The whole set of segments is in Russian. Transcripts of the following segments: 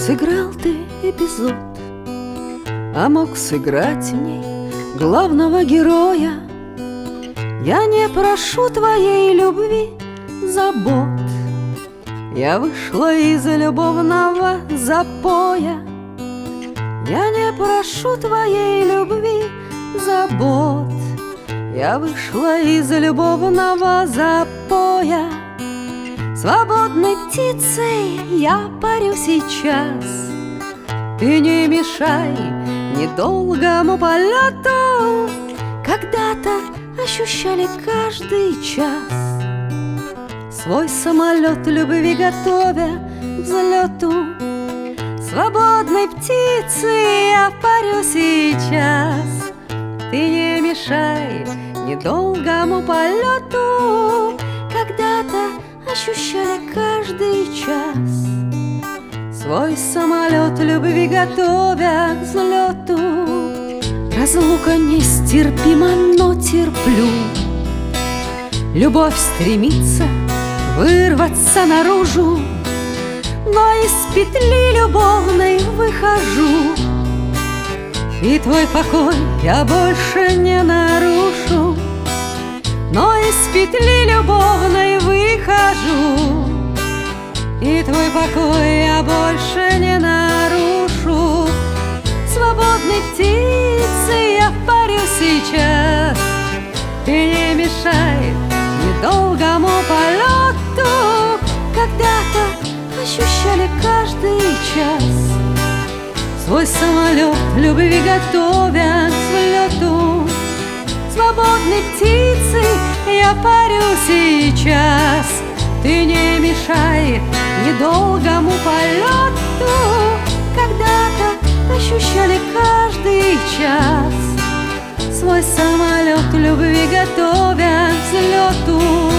Сыграл ты эпизод, а мог сыграть в ней главного героя. Я не прошу твоей любви, забот. Я вышла из любовного запоя. Я не прошу твоей любви, забот. Я вышла из любовного запоя. Свободной птицей я парю сейчас. Ты не мешай недолгому полету. Когда-то ощущали каждый час. Свой самолет любви готовя к взлету. Свободной птицей я парю сейчас. Ты не мешай недолгому полету. Когда-то ощущали каждый час. Свой самолет любви готовя к взлету. Разлука нестерпима, но терплю. Любовь стремится вырваться наружу, но из петли любовной выхожу. И твой покой я больше не нарушу, но из петли любовной выхожу. И твой покой я больше не нарушу. Свободной птицей я парю сейчас. Ты не мешай недолгому полету. Когда-то ощущали каждый час. Свой самолет любви готовя к взлету. Свободной птицей я парю сейчас. Ты не мешай недолгому полету. Когда-то ощущали каждый час. Свой самолет любви готовя к взлету.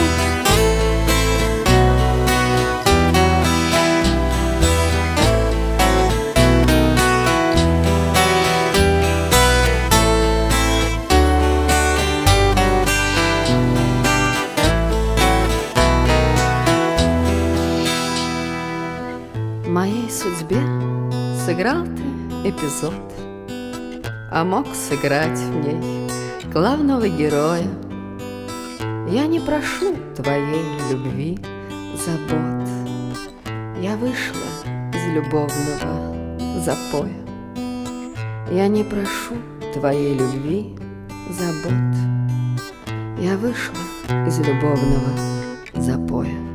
В моей судьбе сыграл ты эпизод, а мог сыграть в ней главного героя. Я не прошу твоей любви, забот. Я вышла из любовного запоя. Я не прошу твоей любви, забот. Я вышла из любовного запоя.